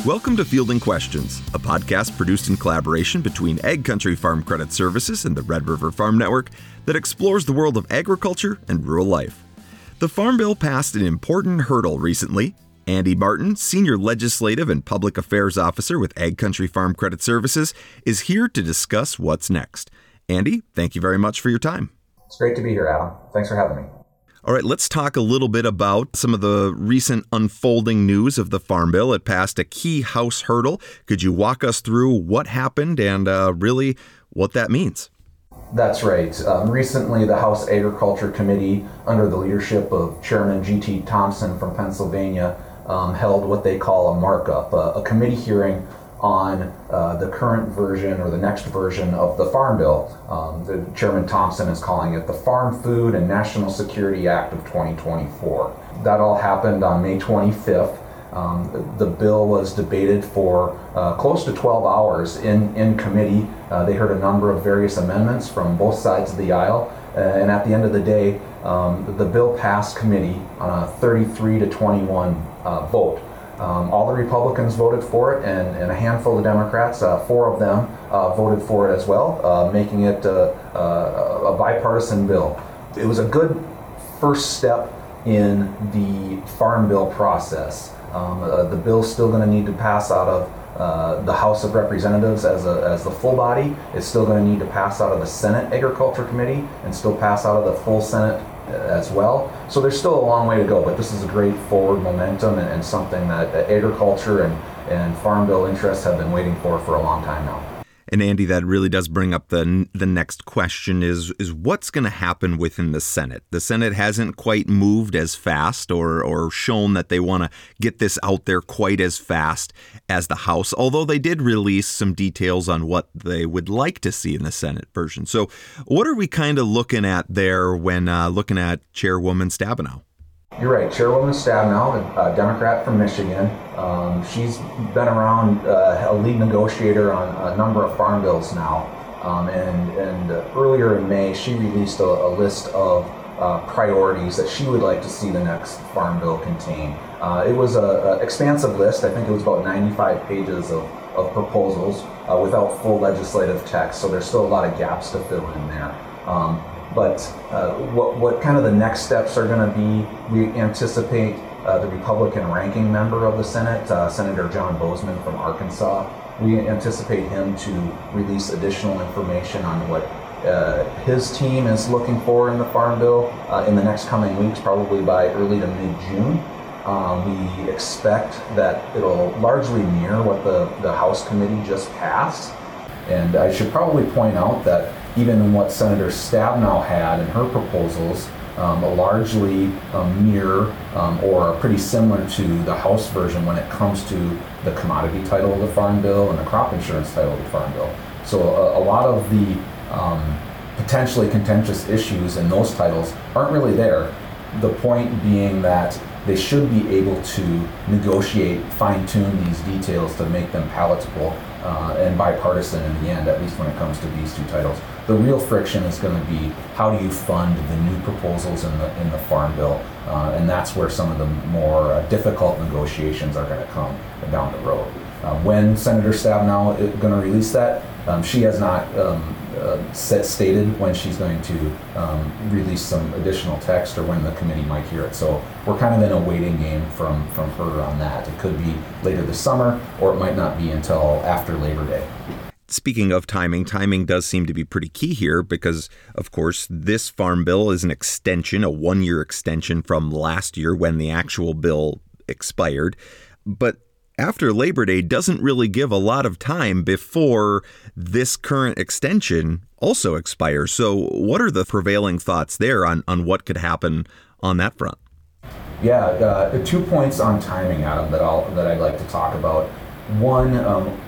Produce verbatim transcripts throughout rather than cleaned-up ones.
Welcome to Fielding Questions, a podcast produced in collaboration between Ag Country Farm Credit Services and the Red River Farm Network that explores the world of agriculture and rural life. The Farm Bill passed an important hurdle recently. Andy Martin, Senior Legislative and Public Affairs Officer with Ag Country Farm Credit Services, is here to discuss what's next. Andy, thank you very much for your time. It's great to be here, Adam. Thanks for having me. All right, let's talk a little bit about some of the recent unfolding news of the Farm Bill. It passed a key House hurdle. Could you walk us through what happened and uh, really what that means? That's right. Um, recently, the House Agriculture Committee, under the leadership of Chairman G T Thompson from Pennsylvania, um, held what they call a markup, a, a committee hearing on uh, the current version or the next version of the Farm Bill. Um, the Chairman Thompson is calling it the Farm Food and National Security Act of twenty twenty-four. That all happened on May twenty-fifth. Um, the, the bill was debated for uh, close to twelve hours in, in committee. Uh, they heard a number of various amendments from both sides of the aisle. Uh, and at the end of the day, um, the bill passed committee on a thirty-three to twenty-one uh, vote. Um, all the Republicans voted for it, and, and a handful of Democrats, uh, four of them, uh, voted for it as well, uh, making it uh, uh, a bipartisan bill. It was a good first step in the Farm Bill process. Um, uh, the bill's still going to need to pass out of uh, the House of Representatives as, a, as the full body. It's still going to need to pass out of the Senate Agriculture Committee and still pass out of the full Senate as well. So there's still a long way to go, but this is a great forward momentum and, and something that, that agriculture and, and Farm Bill interests have been waiting for for a long time now. And Andy, that really does bring up the the next question is, is what's going to happen within the Senate? The Senate hasn't quite moved as fast or, or shown that they want to get this out there quite as fast as the House, although they did release some details on what they would like to see in the Senate version. So what are we kind of looking at there when uh, looking at Chairwoman Stabenow? You're right. Chairwoman Stabenow, a Democrat from Michigan, um, she's been around, uh, a lead negotiator on a number of farm bills now. Um, and and uh, earlier in May, she released a, a list of uh, priorities that she would like to see the next farm bill contain. Uh, it was an expansive list. I think it was about ninety-five pages of, of proposals uh, without full legislative text. So there's still a lot of gaps to fill in there. Um, But uh, what, what kind of the next steps are going to be, we anticipate uh, the Republican ranking member of the Senate, uh, Senator John Boozman from Arkansas, we anticipate him to release additional information on what uh, his team is looking for in the Farm Bill uh, in the next coming weeks, probably by early to mid-June. Um, we expect that it'll largely mirror what the, the House committee just passed. And I should probably point out that even in what Senator Stabenow had in her proposals, um, largely um, mirror um, or are pretty similar to the House version when it comes to the commodity title of the Farm Bill and the crop insurance title of the Farm Bill. So a, a lot of the um, potentially contentious issues in those titles aren't really there. The point being that they should be able to negotiate, fine-tune these details to make them palatable uh, and bipartisan in the end, at least when it comes to these two titles. The real friction is going to be how do you fund the new proposals in the in the Farm Bill, uh, and that's where some of the more uh, difficult negotiations are going to come down the road. Uh, when Senator Stabenow is going to release that, um, she has not um, uh, set, stated when she's going to um, release some additional text or when the committee might hear it. So we're kind of in a waiting game from, from her on that. It could be later this summer, or it might not be until after Labor Day. Speaking of timing, timing does seem to be pretty key here because, of course, this Farm Bill is an extension, a one-year extension from last year when the actual bill expired. But after Labor Day doesn't really give a lot of time before this current extension also expires. So what are the prevailing thoughts there on, on what could happen on that front? Yeah, uh, two points on timing, Adam, that I'll that I'd like to talk about. One, um,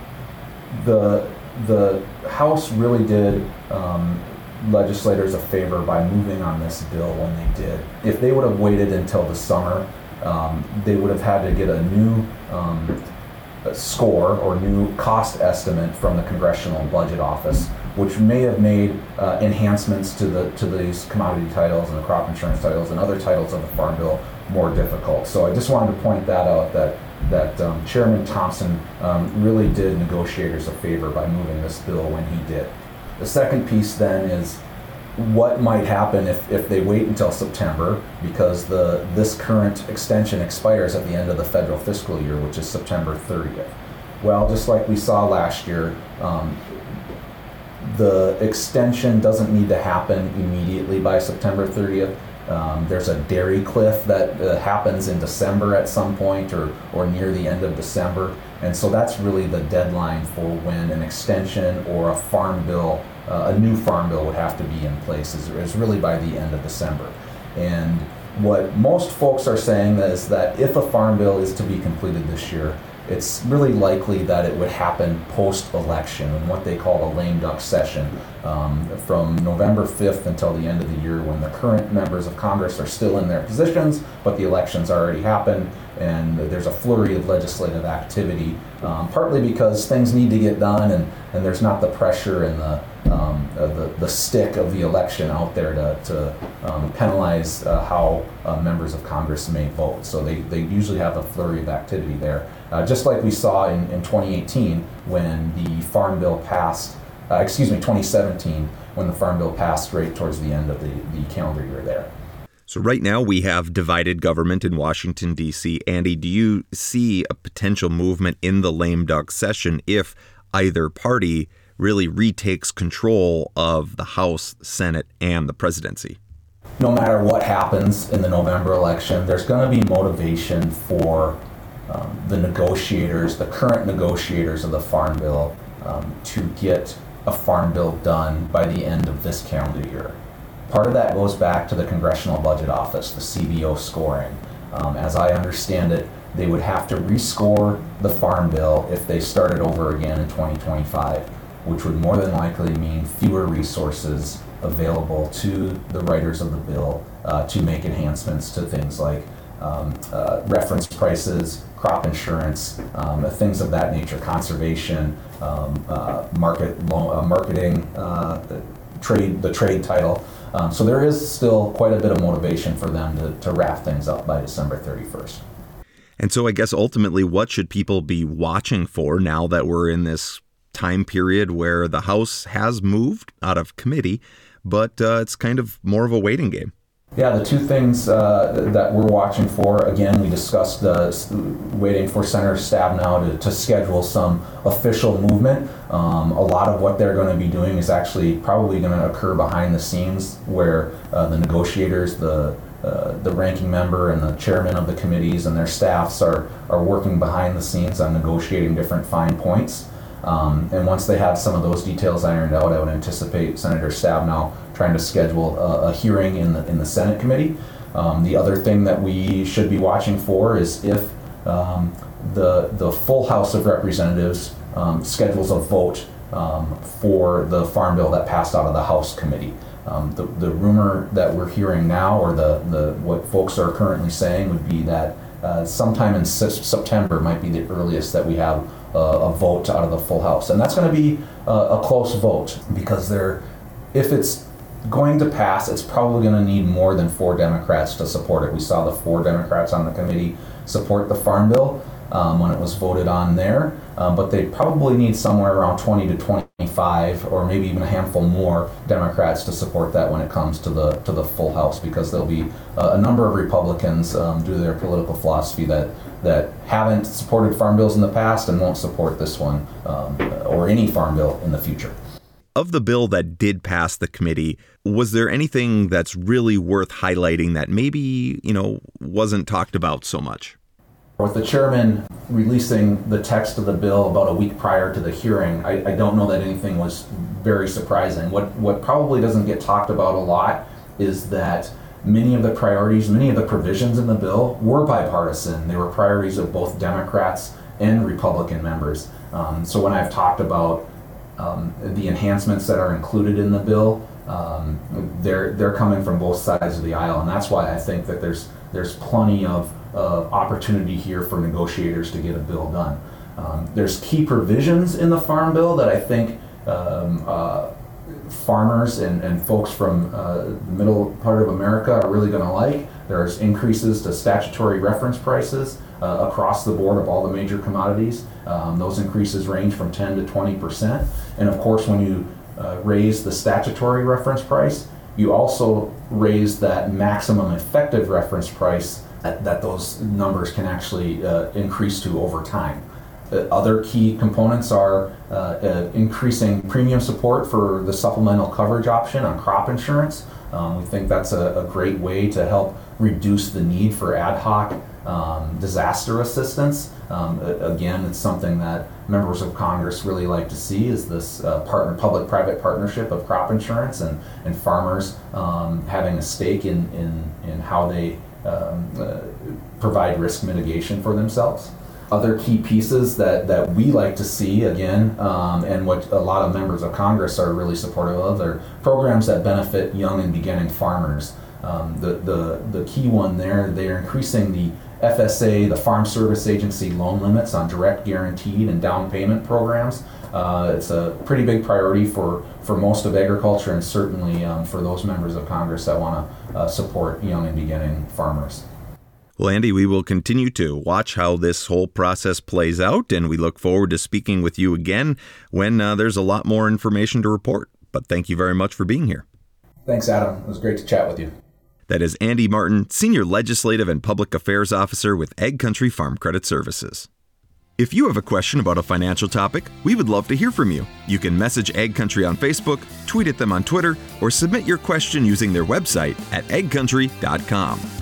the the House really did um, legislators a favor by moving on this bill when they did. If they would have waited until the summer, um, they would have had to get a new um, score or new cost estimate from the Congressional Budget Office, which may have made uh, enhancements to the to these commodity titles and the crop insurance titles and other titles of the Farm Bill more difficult. So I just wanted to point that out, that that um, Chairman Thompson um, really did negotiators a favor by moving this bill when he did. The second piece then is what might happen if, if they wait until September, because the this current extension expires at the end of the federal fiscal year, which is September thirtieth. Well, just like we saw last year, um, the extension doesn't need to happen immediately by September thirtieth. Um, there's a dairy cliff that uh, happens in December at some point, or, or near the end of December. And so that's really the deadline for when an extension or a farm bill, uh, a new farm bill would have to be in place, is, is really by the end of December. And what most folks are saying is that if a farm bill is to be completed this year, it's really likely that it would happen post-election in what they call a lame duck session, um, from November fifth until the end of the year, when the current members of Congress are still in their positions, but the election's already happened, and there's a flurry of legislative activity, um, partly because things need to get done, and, and there's not the pressure and the Um, uh, the, the stick of the election out there to, to um, penalize uh, how uh, members of Congress may vote. So they, they usually have a flurry of activity there. Uh, just like we saw in, in twenty eighteen when the Farm Bill passed, uh, excuse me, twenty seventeen when the Farm Bill passed right towards the end of the, the calendar year there. So right now we have divided government in Washington, D C. Andy, do you see a potential movement in the lame duck session if either party really retakes control of the House, Senate, and the presidency? No matter what happens in the November election, there's going to be motivation for um, the negotiators, the current negotiators of the Farm Bill, um, to get a Farm Bill done by the end of this calendar year. Part of that goes back to the Congressional Budget Office, the C B O scoring. Um, as I understand it, they would have to rescore the Farm Bill if they started over again in twenty twenty-five, which would more than likely mean fewer resources available to the writers of the bill uh, to make enhancements to things like um, uh, reference prices, crop insurance, um, things of that nature, conservation, um, uh, market lo- uh, marketing, uh, trade, the trade title. Um, so there is still quite a bit of motivation for them to, to wrap things up by December thirty-first. And so I guess ultimately, what should people be watching for now that we're in this time period where the House has moved out of committee, but uh, it's kind of more of a waiting game? Yeah, the two things uh, that we're watching for, again, we discussed uh, waiting for Senator Stabenow to, to schedule some official movement. Um, a lot of what they're going to be doing is actually probably going to occur behind the scenes, where uh, the negotiators, the Uh, the ranking member and the chairman of the committees and their staffs are, are working behind the scenes on negotiating different fine points. Um, and once they have some of those details ironed out, I would anticipate Senator Stabenow trying to schedule a, a hearing in the in the Senate committee. Um, the other thing that we should be watching for is if um, the the full House of Representatives um, schedules a vote um, for the Farm Bill that passed out of the House committee. Um, the, the rumor that we're hearing now, or the, the what folks are currently saying, would be that uh, sometime in September might be the earliest that we have uh, a vote out of the full House. And that's going to be uh, a close vote, because they're, if it's going to pass, it's probably going to need more than four Democrats to support it. We saw the four Democrats on the committee support the Farm Bill um, when it was voted on there, um, but they probably need somewhere around twenty to twenty-five, or maybe even a handful more Democrats to support that when it comes to the to the full House, because there'll be uh, a number of Republicans, um, due to their political philosophy, that that haven't supported farm bills in the past and won't support this one um, or any farm bill in the future. Of the bill that did pass the committee, was there anything that's really worth highlighting that maybe, you know, wasn't talked about so much? With the chairman releasing the text of the bill about a week prior to the hearing, I, I don't know that anything was very surprising. What what probably doesn't get talked about a lot is that many of the priorities, many of the provisions in the bill were bipartisan. They were priorities of both Democrats and Republican members. Um, so when I've talked about um, the enhancements that are included in the bill, um, they're they're coming from both sides of the aisle, and that's why I think that there's there's plenty of uh, opportunity here for negotiators to get a bill done. Um, there's key provisions in the Farm Bill that I think um, uh, farmers and, and folks from uh, the middle part of America are really going to like. There's increases to statutory reference prices. uh, across the board of all the major commodities. Um, those increases range from ten to twenty percent. And of course, when you uh, raise the statutory reference price, you also raise that maximum effective reference price that, that those numbers can actually uh, increase to over time. Uh, other key components are uh, uh, increasing premium support for the supplemental coverage option on crop insurance. Um, we think that's a, a great way to help reduce the need for ad hoc um, disaster assistance. Um, again, it's something that members of Congress really like to see, is this uh, partner, public-private partnership of crop insurance and, and farmers um, having a stake in, in, in how they um, uh, provide risk mitigation for themselves. Other key pieces that, that we like to see, again, um, and what a lot of members of Congress are really supportive of, are programs that benefit young and beginning farmers. Um, the, the, the key one there, they're increasing the F S A, the Farm Service Agency loan limits on direct guaranteed and down payment programs. Uh, it's a pretty big priority for, for most of agriculture, and certainly um, for those members of Congress that want to uh, support young and beginning farmers. Well, Andy, we will continue to watch how this whole process plays out, and we look forward to speaking with you again when uh, there's a lot more information to report. But thank you very much for being here. Thanks, Adam. It was great to chat with you. That is Andy Martin, Senior Legislative and Public Affairs Officer with Ag Country Farm Credit Services. If you have a question about a financial topic, we would love to hear from you. You can message Ag Country on Facebook, tweet at them on Twitter, or submit your question using their website at ag country dot com.